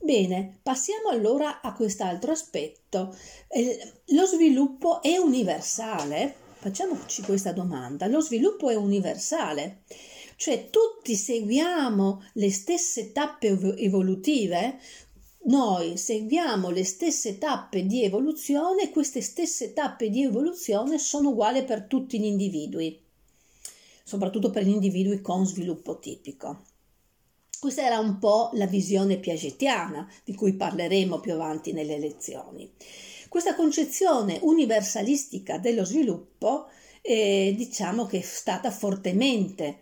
Bene, passiamo allora a quest'altro aspetto. Lo sviluppo è universale? Facciamoci questa domanda. Lo sviluppo è universale? Cioè tutti seguiamo le stesse tappe evolutive? Noi seguiamo le stesse tappe di evoluzione e queste stesse tappe di evoluzione sono uguali per tutti gli individui, soprattutto per gli individui con sviluppo tipico. Questa era un po' la visione piagetiana, di cui parleremo più avanti nelle lezioni. Questa concezione universalistica dello sviluppo, diciamo che è stata fortemente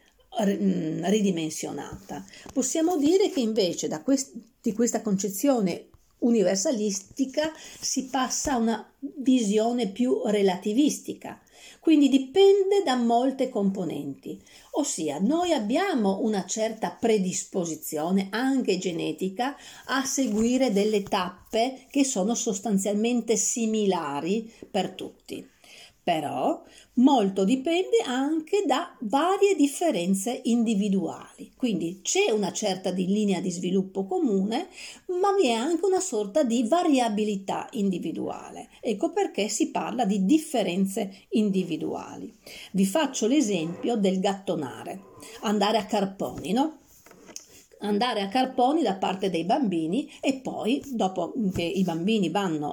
ridimensionata. Possiamo dire che invece di questa concezione universalistica si passa a una visione più relativistica, quindi dipende da molte componenti, ossia noi abbiamo una certa predisposizione anche genetica a seguire delle tappe che sono sostanzialmente similari per tutti. Però molto dipende anche da varie differenze individuali, quindi c'è una certa linea di sviluppo comune, ma vi è anche una sorta di variabilità individuale. Ecco perché si parla di differenze individuali. Vi faccio l'esempio del gattonare, andare a carponi, no? Andare a carponi da parte dei bambini e poi, dopo che i bambini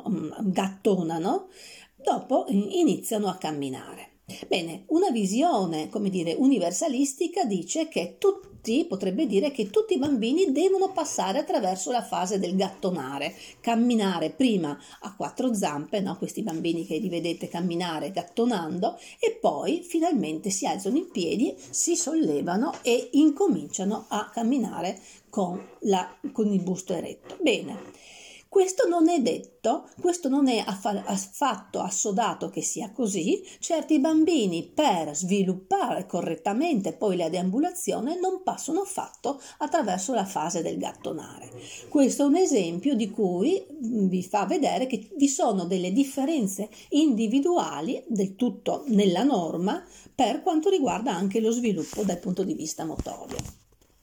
gattonano, dopo iniziano a camminare. Bene, una visione, come dire, universalistica dice che potrebbe dire che tutti i bambini devono passare attraverso la fase del gattonare, camminare prima a quattro zampe, no? Questi bambini che li vedete camminare gattonando, e poi finalmente si alzano in piedi, si sollevano e incominciano a camminare con il busto eretto. Bene. Questo non è detto, questo non è affatto assodato che sia così. Certi bambini per sviluppare correttamente poi la deambulazione non passano affatto attraverso la fase del gattonare. Questo è un esempio di cui vi fa vedere che vi sono delle differenze individuali del tutto nella norma per quanto riguarda anche lo sviluppo dal punto di vista motorio.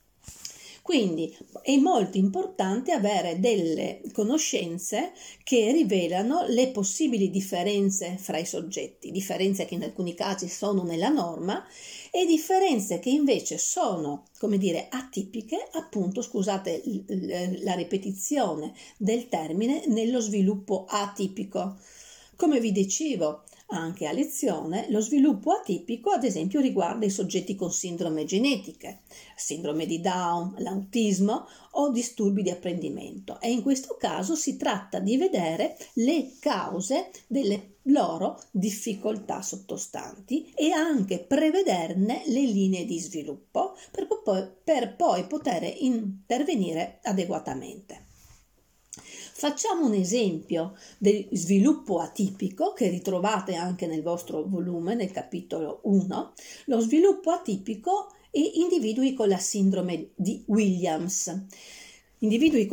Quindi è molto importante avere delle conoscenze che rivelano le possibili differenze fra i soggetti, differenze che in alcuni casi sono nella norma e differenze che invece sono, come dire, atipiche, appunto, scusate la ripetizione del termine, nello sviluppo atipico. Come vi dicevo anche a lezione, lo sviluppo atipico ad esempio riguarda i soggetti con sindrome genetiche, sindrome di Down, l'autismo o disturbi di apprendimento, e in questo caso si tratta di vedere le cause delle loro difficoltà sottostanti e anche prevederne le linee di sviluppo per poi poter intervenire adeguatamente. Facciamo un esempio del sviluppo atipico che ritrovate anche nel vostro volume, nel capitolo 1, lo sviluppo atipico e individui con la sindrome di Williams. Bambini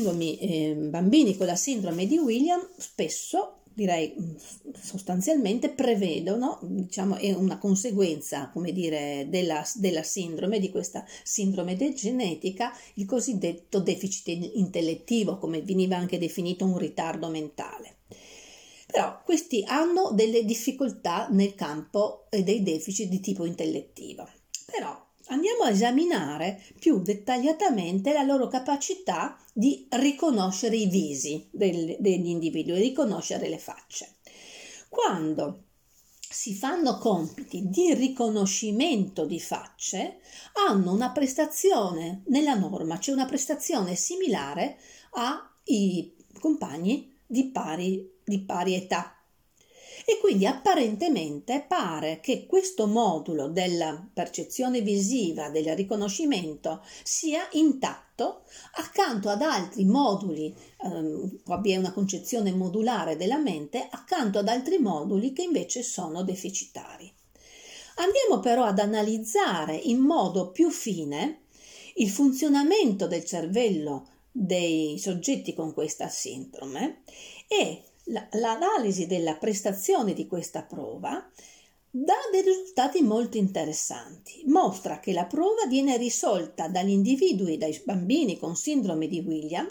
con la sindrome di Williams spesso, direi sostanzialmente, prevedono, diciamo, è una conseguenza, come dire, della sindrome, di questa sindrome genetica, il cosiddetto deficit intellettivo, come veniva anche definito un ritardo mentale. Però questi hanno delle difficoltà nel campo dei deficit di tipo intellettivo. Però andiamo a esaminare più dettagliatamente la loro capacità di riconoscere i visi degli individui, riconoscere le facce. Quando si fanno compiti di riconoscimento di facce, hanno una prestazione nella norma, c'è una prestazione similare ai compagni di pari età. E quindi apparentemente pare che questo modulo della percezione visiva, del riconoscimento, sia intatto accanto ad altri moduli, vi è una concezione modulare della mente, accanto ad altri moduli che invece sono deficitari. Andiamo però ad analizzare in modo più fine il funzionamento del cervello dei soggetti con questa sindrome e l'analisi della prestazione di questa prova dà dei risultati molto interessanti. Mostra che la prova viene risolta dagli individui, dai bambini con sindrome di Williams,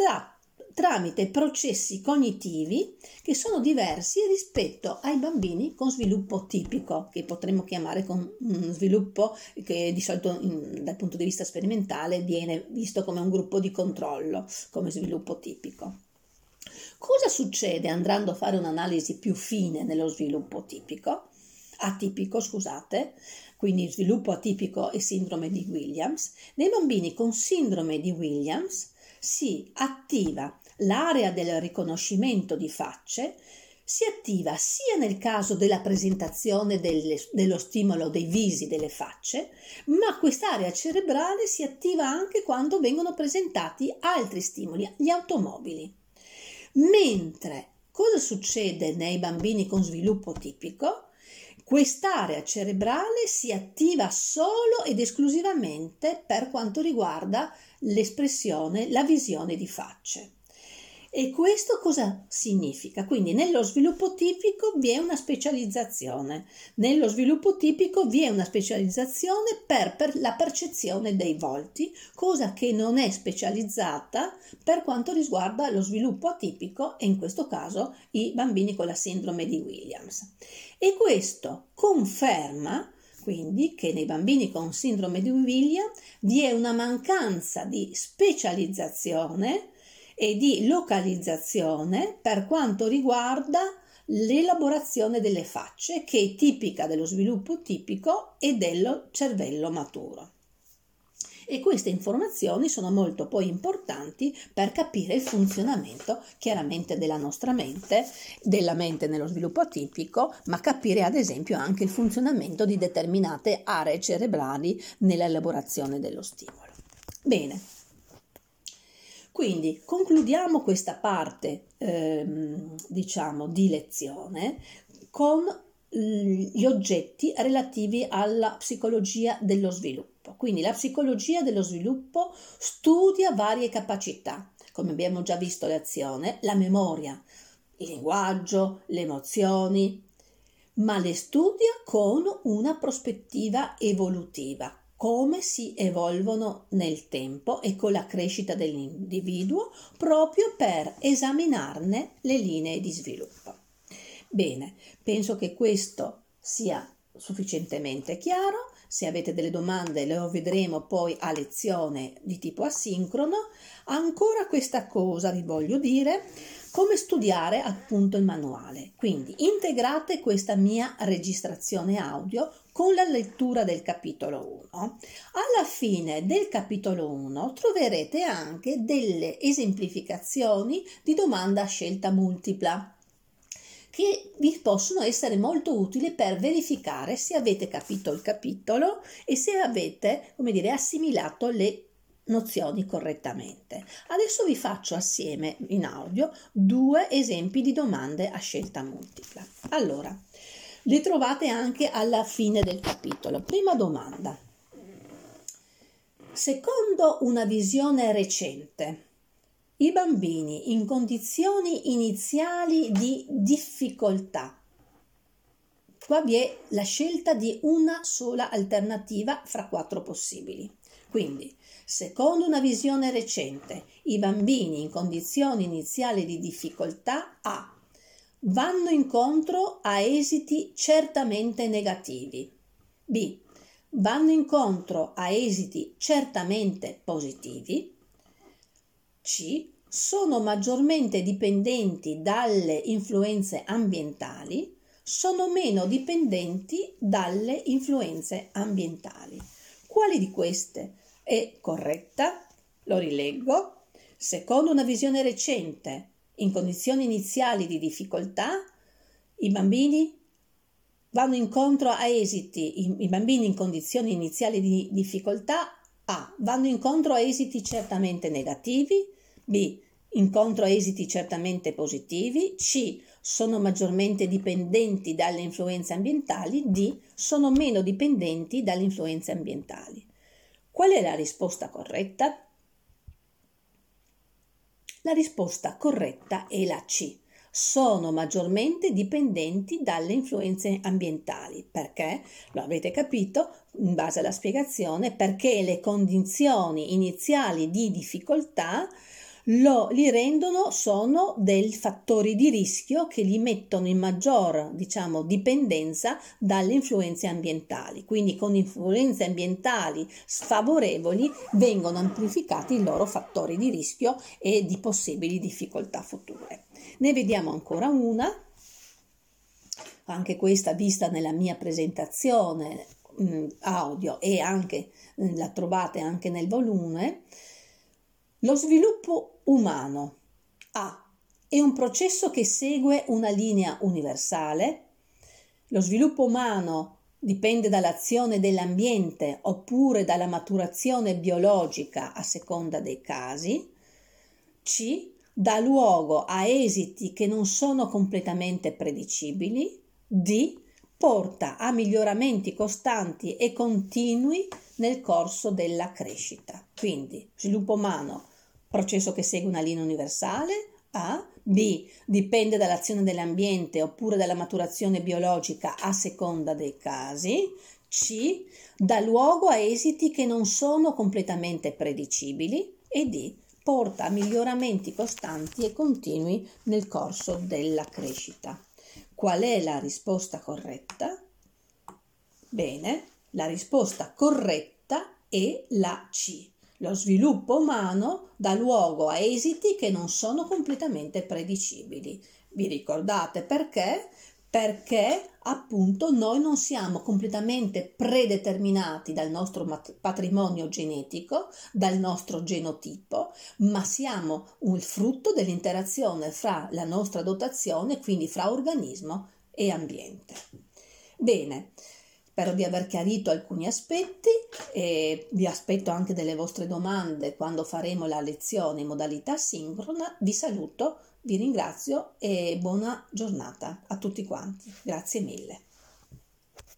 tramite processi cognitivi che sono diversi rispetto ai bambini con sviluppo tipico, che potremmo chiamare con sviluppo che di solito dal punto di vista sperimentale viene visto come un gruppo di controllo, come sviluppo tipico. Cosa succede andando a fare un'analisi più fine nello sviluppo atipico, quindi sviluppo atipico e sindrome di Williams? Nei bambini con sindrome di Williams si attiva l'area del riconoscimento di facce, si attiva sia nel caso della presentazione dello stimolo dei visi delle facce, ma quest'area cerebrale si attiva anche quando vengono presentati altri stimoli, gli automobili. Mentre cosa succede nei bambini con sviluppo tipico? Quest'area cerebrale si attiva solo ed esclusivamente per quanto riguarda l'espressione, la visione di facce. E questo cosa significa? Quindi nello sviluppo tipico vi è una specializzazione. Nello sviluppo tipico vi è una specializzazione per la percezione dei volti, cosa che non è specializzata per quanto riguarda lo sviluppo atipico e in questo caso i bambini con la sindrome di Williams. E questo conferma quindi che nei bambini con sindrome di Williams vi è una mancanza di specializzazione e di localizzazione per quanto riguarda l'elaborazione delle facce, che è tipica dello sviluppo tipico e dello cervello maturo. E queste informazioni sono molto poi importanti per capire il funzionamento chiaramente della nostra mente, della mente nello sviluppo atipico, ma capire ad esempio anche il funzionamento di determinate aree cerebrali nell'elaborazione dello stimolo. Bene. Quindi concludiamo questa parte di lezione con gli oggetti relativi alla psicologia dello sviluppo. Quindi la psicologia dello sviluppo studia varie capacità, come abbiamo già visto l'azione, la memoria, il linguaggio, le emozioni, ma le studia con una prospettiva evolutiva, come si evolvono nel tempo e con la crescita dell'individuo, proprio per esaminarne le linee di sviluppo. Bene, penso che questo sia sufficientemente chiaro. Se avete delle domande lo vedremo poi a lezione di tipo asincrono. Ancora questa cosa vi voglio dire: come studiare appunto il manuale. Quindi integrate questa mia registrazione audio con la lettura del capitolo 1. Alla fine del capitolo 1 troverete anche delle esemplificazioni di domanda a scelta multipla che vi possono essere molto utili per verificare se avete capito il capitolo e se avete, assimilato le nozioni correttamente. Adesso vi faccio assieme in audio 2 esempi di domande a scelta multipla. Allora, le trovate anche alla fine del capitolo. Prima domanda. Secondo una visione recente, i bambini in condizioni iniziali di difficoltà. Qua vi è la scelta di una sola alternativa fra 4 possibili. Quindi, secondo una visione recente, i bambini in condizioni iniziali di difficoltà A vanno incontro a esiti certamente negativi. B. Vanno incontro a esiti certamente positivi. C. Sono maggiormente dipendenti dalle influenze ambientali, sono meno dipendenti dalle influenze ambientali. Quale di queste è corretta? Lo rileggo. Secondo una visione recente, in condizioni iniziali di difficoltà, i bambini vanno incontro a esiti, i bambini in condizioni iniziali di difficoltà A. Vanno incontro a esiti certamente negativi. B. Incontro a esiti certamente positivi. C. Sono maggiormente dipendenti dalle influenze ambientali. D. Sono meno dipendenti dalle influenze ambientali. Qual è la risposta corretta? La risposta corretta è la C. sono maggiormente dipendenti dalle influenze ambientali. Perché? Lo avete capito in base alla spiegazione, perché le condizioni iniziali di difficoltà li rendono, sono dei fattori di rischio che li mettono in maggior, dipendenza dalle influenze ambientali. Quindi con influenze ambientali sfavorevoli vengono amplificati i loro fattori di rischio e di possibili difficoltà future. Ne vediamo ancora una, anche questa vista nella mia presentazione audio e anche la trovate anche nel volume. Lo sviluppo umano è un processo che segue una linea universale. Lo sviluppo umano dipende dall'azione dell'ambiente oppure dalla maturazione biologica a seconda dei casi. C. Dà luogo a esiti che non sono completamente predicibili. D. Porta a miglioramenti costanti e continui nel corso della crescita. Quindi sviluppo umano, processo che segue una linea universale. A. B. Dipende dall'azione dell'ambiente oppure dalla maturazione biologica a seconda dei casi. C. Dà luogo a esiti che non sono completamente predicibili. E D. Porta a miglioramenti costanti e continui nel corso della crescita. Qual è la risposta corretta? Bene, la risposta corretta è la C. Lo sviluppo umano dà luogo a esiti che non sono completamente predicibili. Vi ricordate perché? Perché appunto noi non siamo completamente predeterminati dal nostro patrimonio genetico, dal nostro genotipo, ma siamo il frutto dell'interazione fra la nostra dotazione, quindi fra organismo e ambiente. Bene. Spero di aver chiarito alcuni aspetti e vi aspetto anche delle vostre domande quando faremo la lezione in modalità sincrona. Vi saluto, vi ringrazio e buona giornata a tutti quanti. Grazie mille.